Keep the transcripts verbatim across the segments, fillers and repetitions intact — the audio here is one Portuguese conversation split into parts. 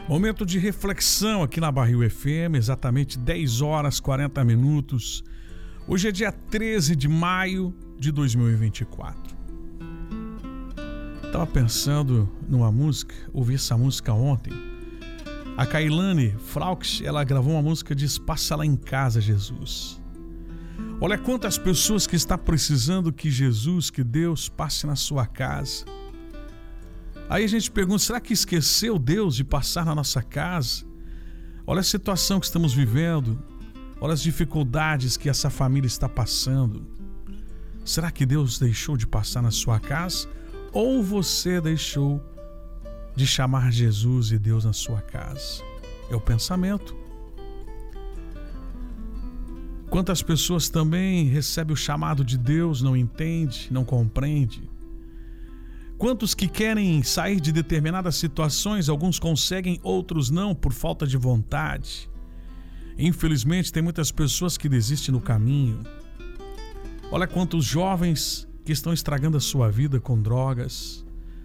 Momento de reflexão aqui na Barril F M, exatamente dez horas e quarenta minutos. Hoje é dia treze de maio de dois mil e vinte e quatro. Estava pensando numa música, ouvi essa música ontem. A Kailane Fraux, ela gravou uma música que diz: passa lá em casa, Jesus. Olha quantas pessoas que estão precisando que Jesus, que Deus passe na sua casa. Aí a gente pergunta, será que esqueceu Deus de passar na nossa casa? Olha a situação que estamos vivendo, olha as dificuldades que essa família está passando. Será que Deus deixou de passar na sua casa? Ou você deixou de chamar Jesus e Deus na sua casa? É o pensamento. Quantas pessoas também recebem o chamado de Deus, não entende, não compreende? Quantos que querem sair de determinadas situações, alguns conseguem, outros não, por falta de vontade. Infelizmente, tem muitas pessoas que desistem no caminho. Olha quantos jovens que estão estragando a sua vida com drogas.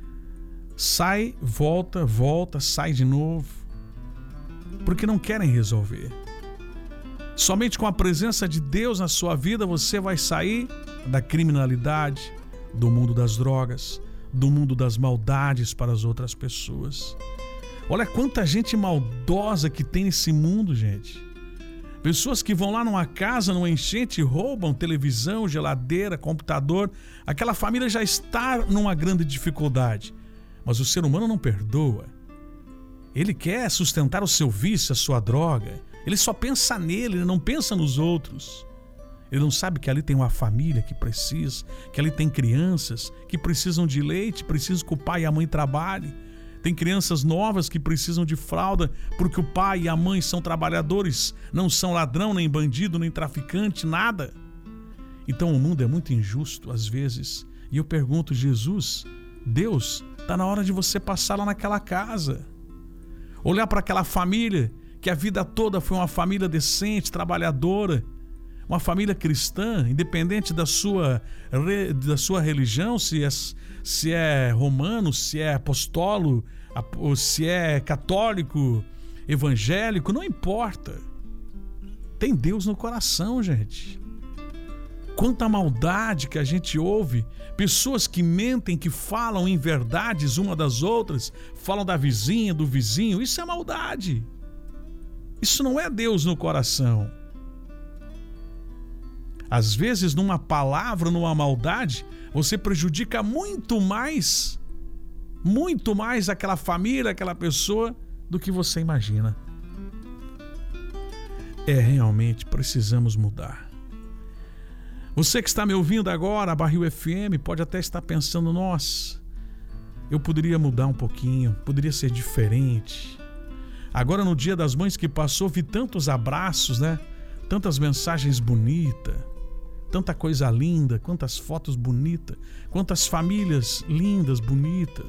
Sai, volta, volta, sai de novo, porque não querem resolver. Somente com a presença de Deus na sua vida você vai sair da criminalidade, do mundo das drogas, do mundo das maldades para as outras pessoas. Olha quanta gente maldosa que tem nesse mundo, gente. Pessoas que vão lá numa casa, numa enchente, roubam televisão, geladeira, computador. Aquela família já está numa grande dificuldade. Mas o ser humano não perdoa. Ele quer sustentar o seu vício, a sua droga. Ele só pensa nele, ele não pensa nos outros. Ele não sabe que ali tem uma família que precisa, que ali tem crianças que precisam de leite, precisam que o pai e a mãe trabalhem. Tem crianças novas que precisam de fralda porque o pai e a mãe são trabalhadores, não são ladrão, nem bandido, nem traficante, nada. Então o mundo é muito injusto às vezes. E eu pergunto, Jesus, Deus, está na hora de você passar lá naquela casa. Olhar para aquela família que a vida toda foi uma família decente, trabalhadora, uma família cristã, independente da sua, da sua religião, se é, se é romano, se é apostolo, se é católico, evangélico, não importa. Tem Deus no coração, gente. Quanta maldade que a gente ouve, pessoas que mentem, que falam em verdades uma das outras, falam da vizinha, do vizinho, isso é maldade. Isso não é Deus no coração. Às vezes, numa palavra, numa maldade, você prejudica muito mais, muito mais aquela família, aquela pessoa, do que você imagina. É, realmente, precisamos mudar. Você que está me ouvindo agora, a Barril F M, pode até estar pensando, nossa, eu poderia mudar um pouquinho, poderia ser diferente. Agora, no Dia das Mães que passou, vi tantos abraços, né? Tantas mensagens bonitas. Tanta coisa linda, quantas fotos bonitas, quantas famílias lindas, bonitas.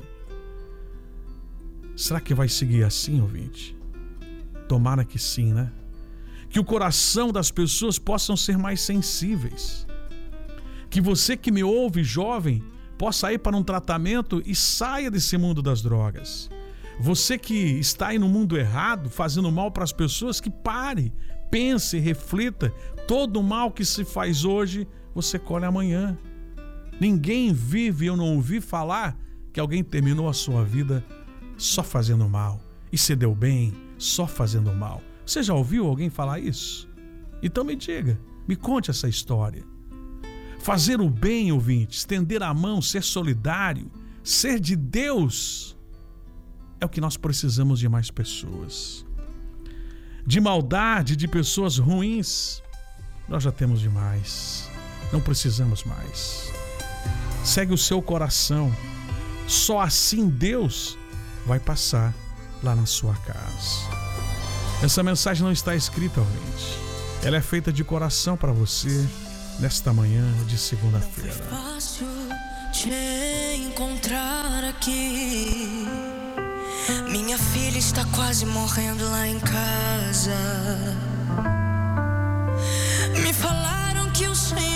Será que vai seguir assim, ouvinte? Tomara que sim, né? Que o coração das pessoas possam ser mais sensíveis. Que você que me ouve, jovem, possa ir para um tratamento e saia desse mundo das drogas. Você que está aí no mundo errado, fazendo mal para as pessoas, que pare, pense, reflita. Todo o mal que se faz hoje, você colhe amanhã. Ninguém vive, eu não ouvi falar que alguém terminou a sua vida só fazendo mal e se deu bem só fazendo mal. Você já ouviu alguém falar isso? Então me diga, me conte essa história. Fazer o bem, ouvinte, estender a mão, ser solidário, ser de Deus, é o que nós precisamos de mais pessoas. De maldade, de pessoas ruins, nós já temos demais. Não precisamos mais. Segue o seu coração. Só assim Deus vai passar lá na sua casa. Essa mensagem não está escrita, ouvinte. Ela é feita de coração para você nesta manhã de segunda-feira. Não foi fácil te encontrar aqui. Minha filha está quase morrendo lá em casa. Me falaram que o Senhor